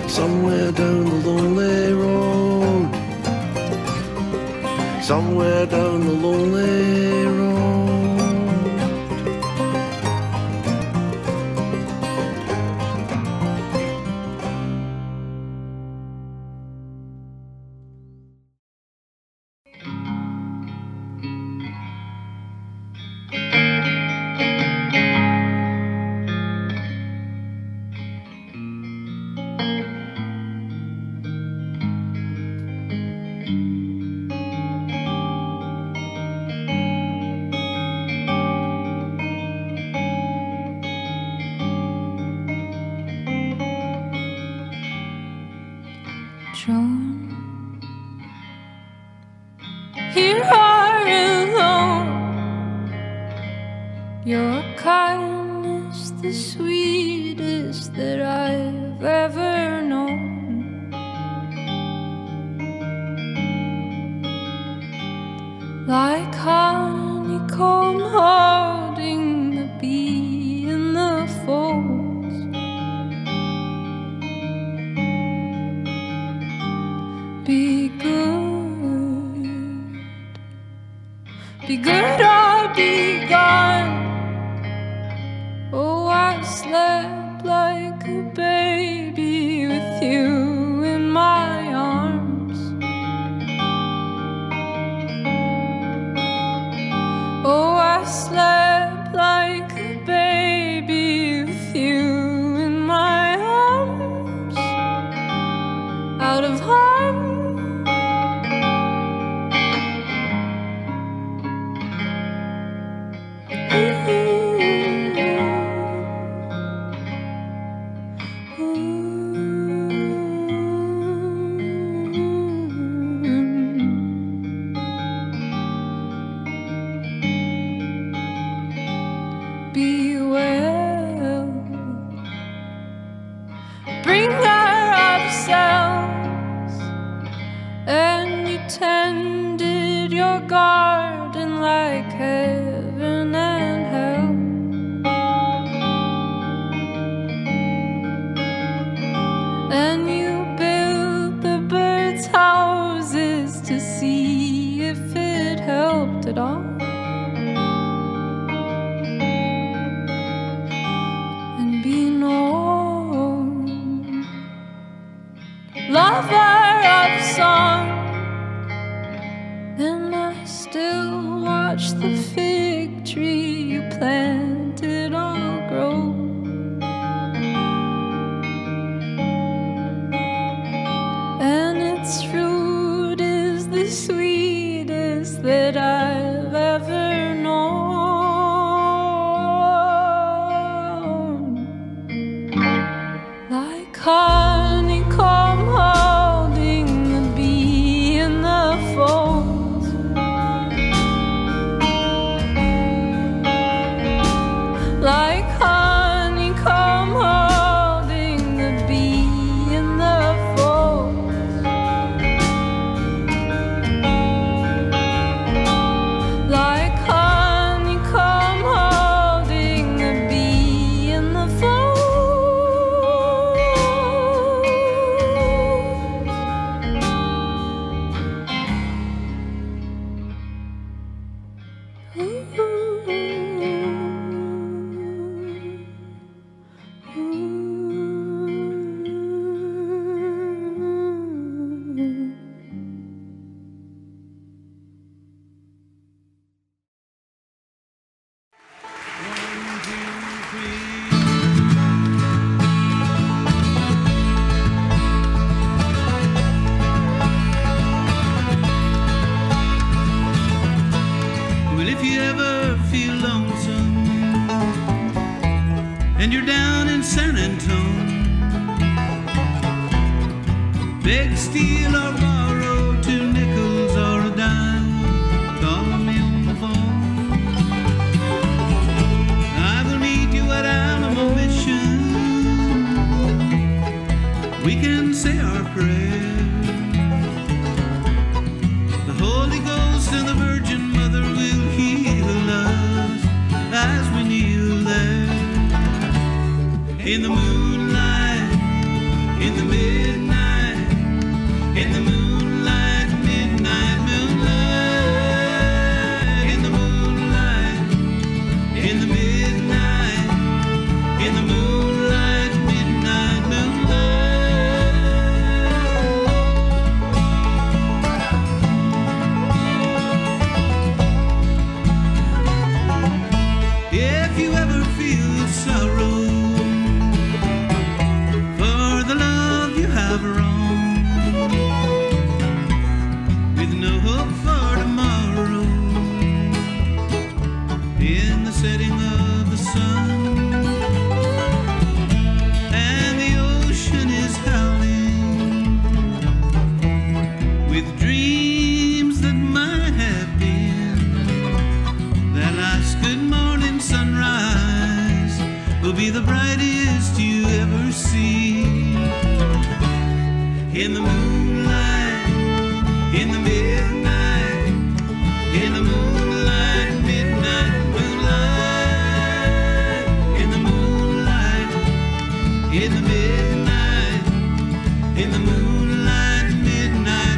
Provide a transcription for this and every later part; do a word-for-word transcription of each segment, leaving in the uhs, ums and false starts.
somewhere down the lonely road, somewhere down the lonely road. John, here are alone. Your kindness, the sweetest that I've ever known. Like honeycomb holding the bee in the folds. Be good, be good or be gone. Oh, I slept like a baby with you in my arms. Oh, I slept like a baby with you in my arms. Out of harm. Be well, bring her ourselves, and you tended your garden like heaven and hell. And you built the birds' houses to see if it helped at all. Lover of song, and I still watch the fig tree you planted all grow. And its fruit is the sweetest that I've ever known. Like honeycomb holding the bee in the folds. Like honeycomb holding the bee in the folds. Like honeycomb holding the bee in the folds. Well, if you ever feel lonesome and you're down in San Antone, beg, steal, or borrow two nickels or a dime, call me on the phone. I will meet you at Alamo Mission. We can say our prayers. The Holy Ghost and the Virgin Mother will heal us as we kneel there in the moonlight, in the midnight, in the moonlight, midnight moonlight, in the moonlight, in the midnight, in the moonlight, midnight moonlight. If you ever feel sorrow for the love you have wrong, with no hope for tomorrow, in the setting of the sun, and the ocean is howling with dreams that might have been, that last good morning sunrise will be the brightest you ever see. In the moonlight, in the midnight, in the moonlight, midnight moonlight, in the moonlight, in the midnight, in the moonlight, midnight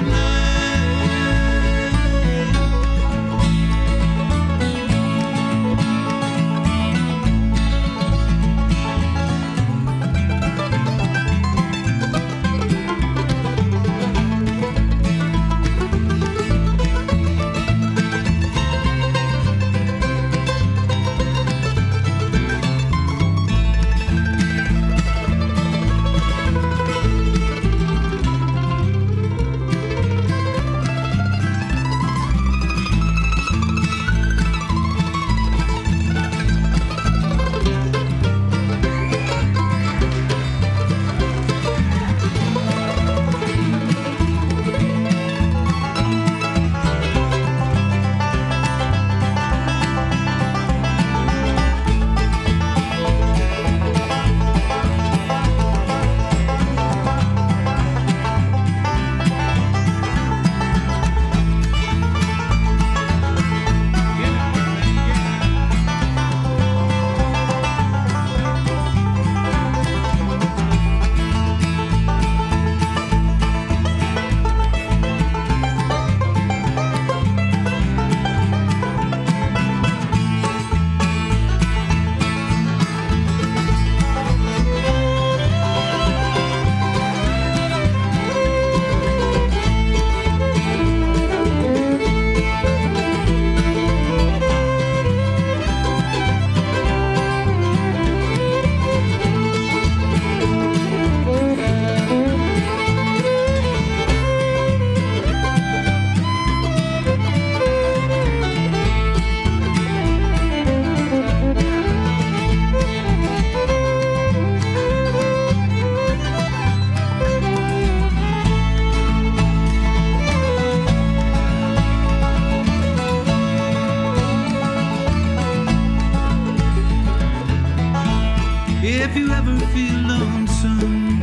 If you ever feel lonesome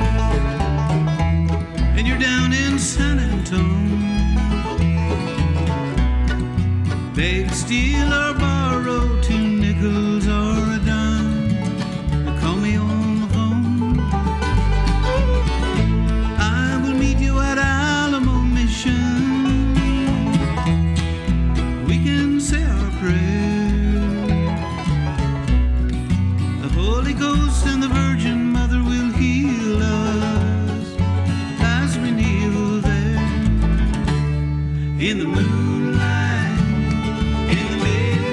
and you're down in San Antone, beg, steal, or borrow two nickels or a dime, or call me on the phone. I will meet you at Alamo Mission. We can say our prayers. Holy Ghost and the Virgin Mother will heal us as we kneel there in the moonlight, in the midnight.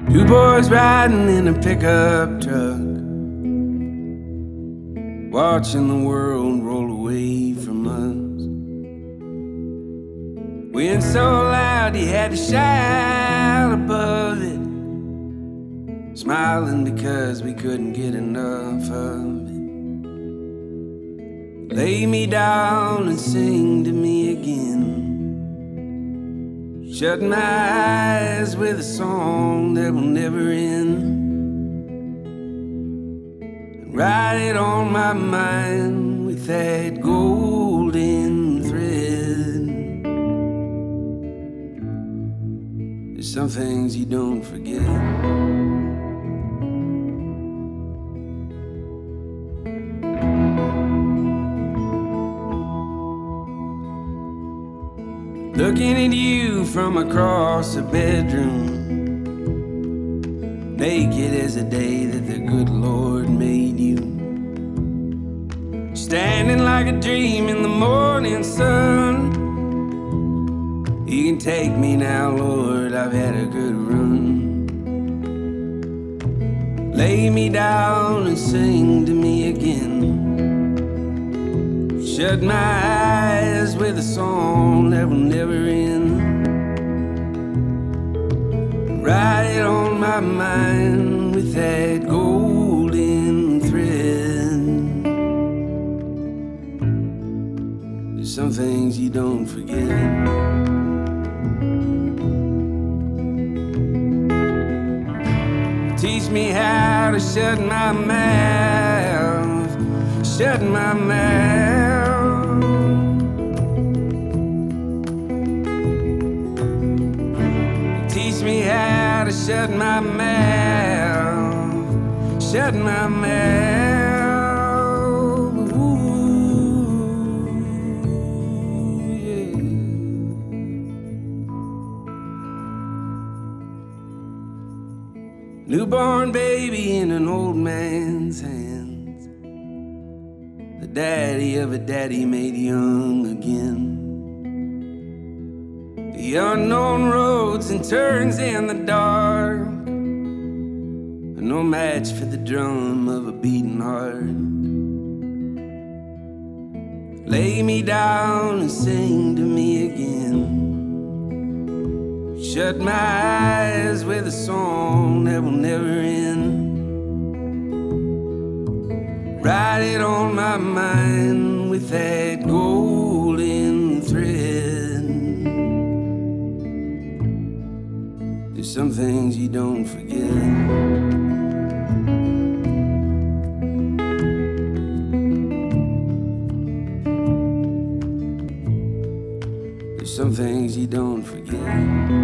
Two boys riding in a pickup truck, watching the world roll away from us. Wind so loud you had to shout above it, smiling because we couldn't get enough of it. Lay me down and sing to me again. Shut my eyes with a song that will never end, and write it on my mind with that golden thread. There's some things you don't forget. Looking at you from across a bedroom, naked as the day that the good Lord made you, standing like a dream in the morning sun. You can take me now, Lord, I've had a good run. Lay me down and sing to me again. Shut my eyes with a song that will never end, write it on my mind with that golden thread. There's some things you don't forget. Teach me how to shut my mouth, shut my mouth. Teach me how to shut my mouth, shut my mouth. Ooh, yeah. Newborn baby in an old man's hands, the daddy of a daddy made young again. The unknown roads and turns in the dark are no match for the drum of a beating heart. Lay me down and sing to me again. Shut my eyes with a song that will never end, write it on my mind with that golden thread. There's some things you don't forget. There's some things you don't forget.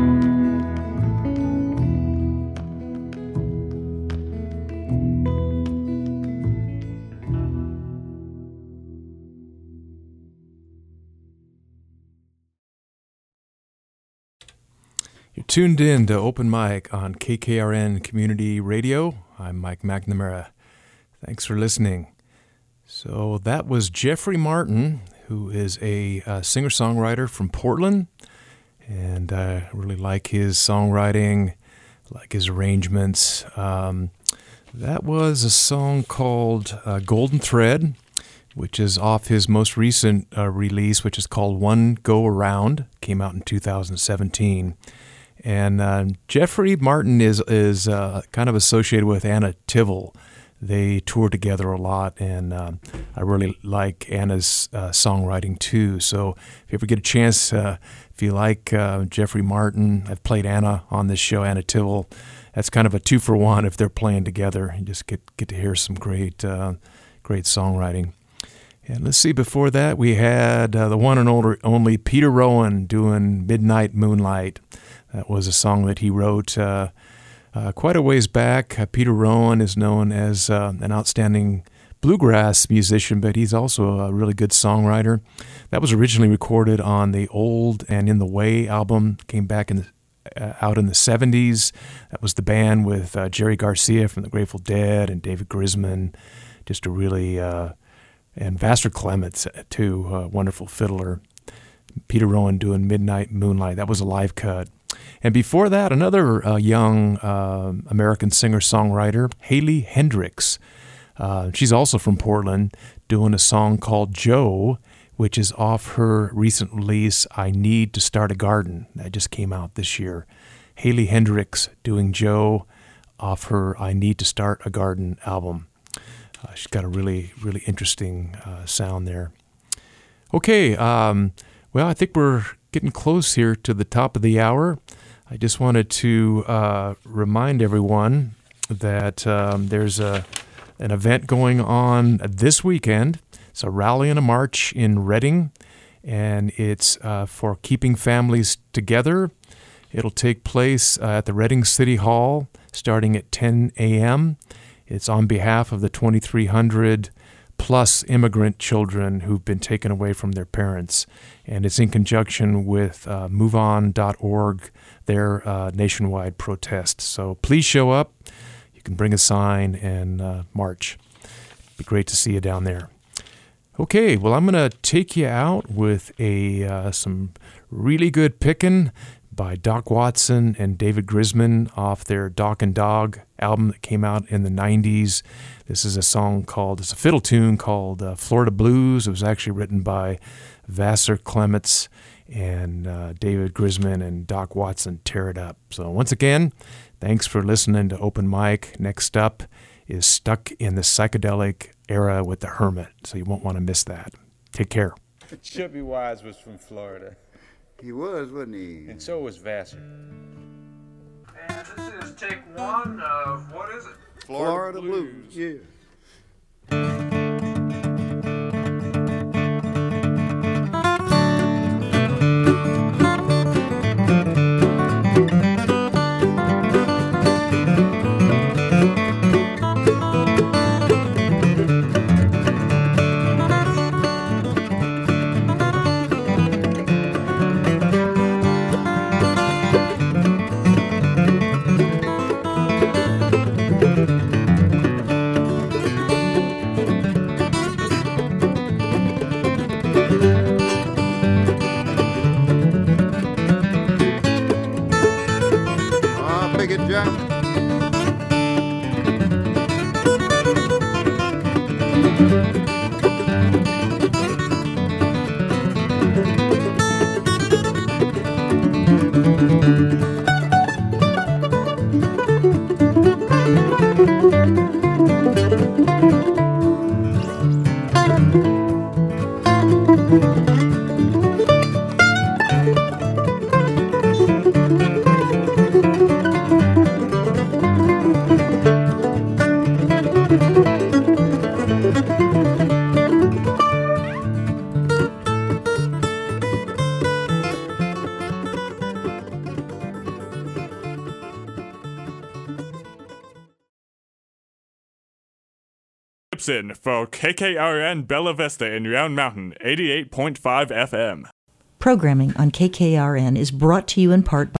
You're tuned in to Open Mic on K K R N Community Radio. I'm Mike McNamara. Thanks for listening. So that was Jeffrey Martin, who is a uh, singer-songwriter from Portland, and I really like his songwriting, like his arrangements. Um, that was a song called uh, Golden Thread, which is off his most recent uh, release, which is called One Go Around. Came out in two thousand seventeen. And uh, Jeffrey Martin is is uh, kind of associated with Anna Tivel. They tour together a lot, and uh, I really like Anna's uh, songwriting too. So if you ever get a chance, uh, if you like uh, Jeffrey Martin, I've played Anna on this show, Anna Tivel. That's kind of a two for one if they're playing together. You just get get to hear some great uh, great songwriting. And let's see, before that we had uh, the one and only Peter Rowan doing Midnight Moonlight. That was a song that he wrote uh, uh, quite a ways back. Uh, Peter Rowan is known as uh, an outstanding bluegrass musician, but he's also a really good songwriter. That was originally recorded on the Old and In the Way album, came back in the, uh, out in the seventies. That was the band with uh, Jerry Garcia from the Grateful Dead and David Grisman, just a really, uh, and Vassar Clements too, a wonderful fiddler. Peter Rowan doing Midnight Moonlight. That was a live cut. And before that, another uh, young uh, American singer-songwriter, Haley Hendricks. Uh, she's also from Portland, doing a song called Joe, which is off her recent release, I Need to Start a Garden. That just came out this year. Haley Hendricks doing Joe off her I Need to Start a Garden album. Uh, she's got a really, really interesting uh, sound there. Okay, um, well, I think we're getting close here to the top of the hour. I just wanted to uh, remind everyone that um, there's a an event going on this weekend. It's a rally and a march in Reading, and it's uh, for keeping families together. It'll take place uh, at the Reading City Hall starting at ten a.m. It's on behalf of the twenty-three hundred plus immigrant children who've been taken away from their parents. And it's in conjunction with uh, move on dot org, their uh, nationwide protest. So please show up. You can bring a sign and uh, march. It'd be great to see you down there. Okay, well, I'm going to take you out with a uh, some really good picking by Doc Watson and David Grisman off their Doc and Dog album that came out in the nineties. This is a song called, it's a fiddle tune called uh, Florida Blues. It was actually written by Vassar Clements, and uh, David Grisman and Doc Watson tear it up. So once again, thanks for listening to Open Mic. Next up is Stuck in the Psychedelic Era with the Hermit, so you won't want to miss that. Take care. Chubby Wise was from Florida. He was, wasn't he? And so was Vassar. And this is take one of, what is it? Florida, Florida Blues. Blues. Yeah. For K K R N Bella Vista in Round Mountain, eighty-eight point five F M. Programming on K K R N is brought to you in part by